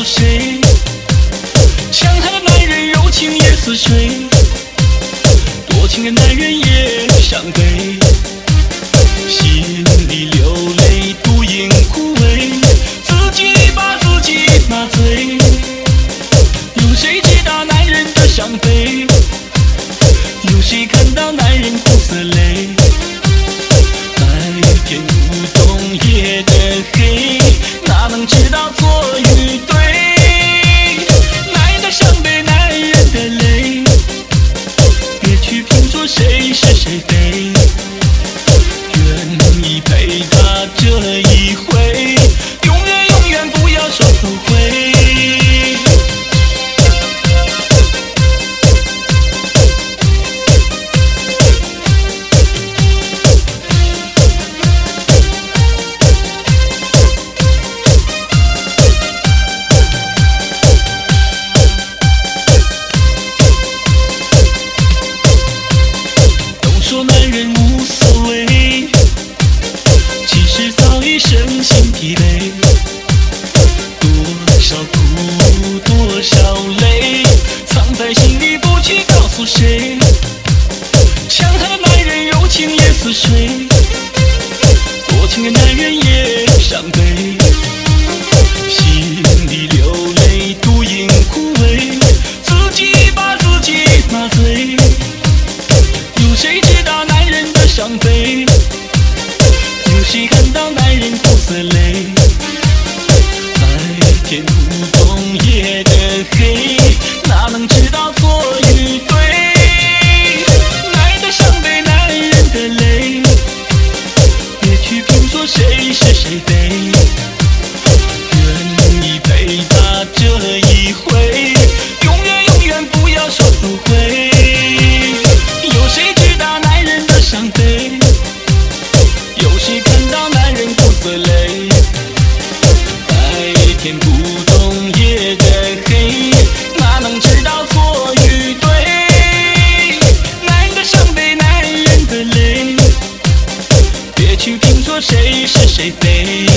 诉谁？强悍的男人柔情也似水，多情的男人也伤悲，心里流泪，独饮枯萎，自己把自己麻醉。有谁知道男人的伤悲？有谁看到男人苦涩泪？白天不懂夜的黑，哪能知道错与对？男人的伤悲，男人的泪，别去评说谁是谁非，愿意陪他这一回，永远永远不要说后悔。说男人无所谓，其实早已身心疲惫。多少苦，多少泪，藏在心里不去告诉谁。强悍的男人柔情也似水，多情的男人也伤悲。心里流泪，独饮枯萎，自己把自己麻醉。有谁知道男人的伤悲？有谁看到男人苦涩泪？白天不懂夜的黑，哪能知道错与对？男人的伤悲，男人的泪，别去评说谁是谁非，愿意陪他这一回，永远永远不要说后悔。有谁知道男人的伤悲？有谁看到男人苦涩泪？白天不懂夜的黑，哪能知道错与对？男人的伤悲，男人的泪，别去评说谁是谁非，